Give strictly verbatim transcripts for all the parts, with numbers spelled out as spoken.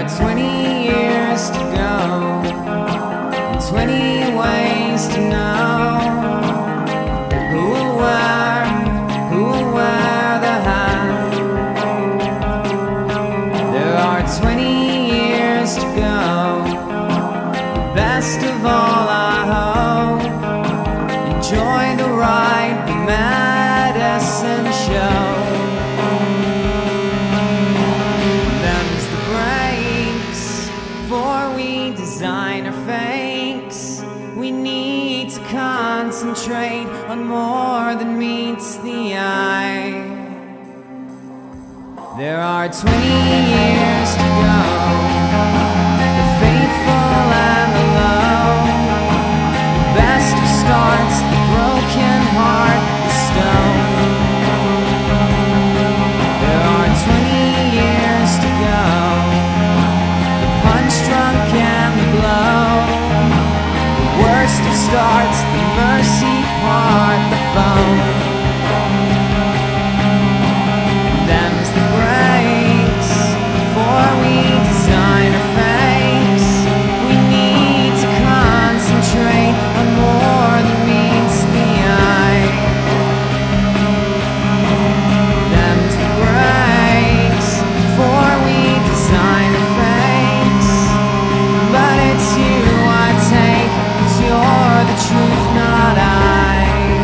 twenty years to go, and twenty ways to know who will wear, who will wear the hat. There are twenty years to go. Best of all, I hope enjoy the ride, the medicine show. Them's the breaks, for we design our fakes. We need to concentrate on more than meets the eye. There are twenty years to go, the faithful and the low, the best of starts, the broken heart, the stone. There are twenty years to go, the punch drunk and the blow, the worst of starts, the mercy part, the phone. Them's the breaks, for we design our fakes. We need to concentrate on more than meets the eye. Them's the breaks, for we design our fakes. But it's you I take, 'cause you're the truth, not I.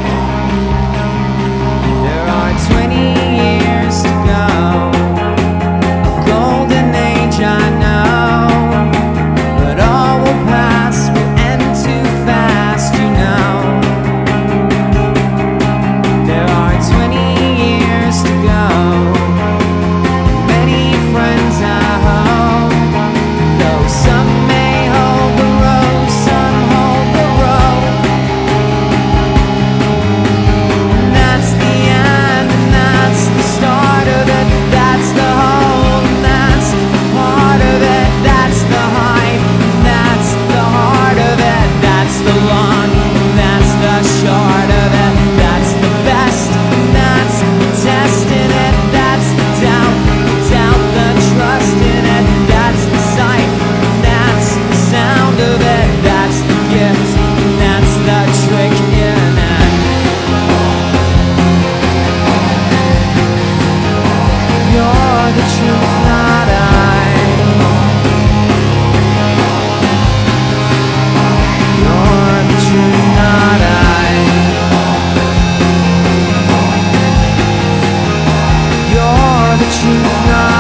There are twenty years to go, a golden age I know, but all will pass, will end too fast, you know. There are twenty years to go, many friends I hope, though some may hold the road, some hold the rope. And that's the end, and that's the start of it, that's the whole, and that's the part of it, that's the hype, and that's the heart of it, that's the long, and that's the short of it, that's the best, and that's the test in it, that's the doubt, the doubt, the trust in it, that's the sight, and that's the sound of it, that's the gift, and that's the trick in it. You're the truth, not I. You're the truth, not I. You're the truth, not I.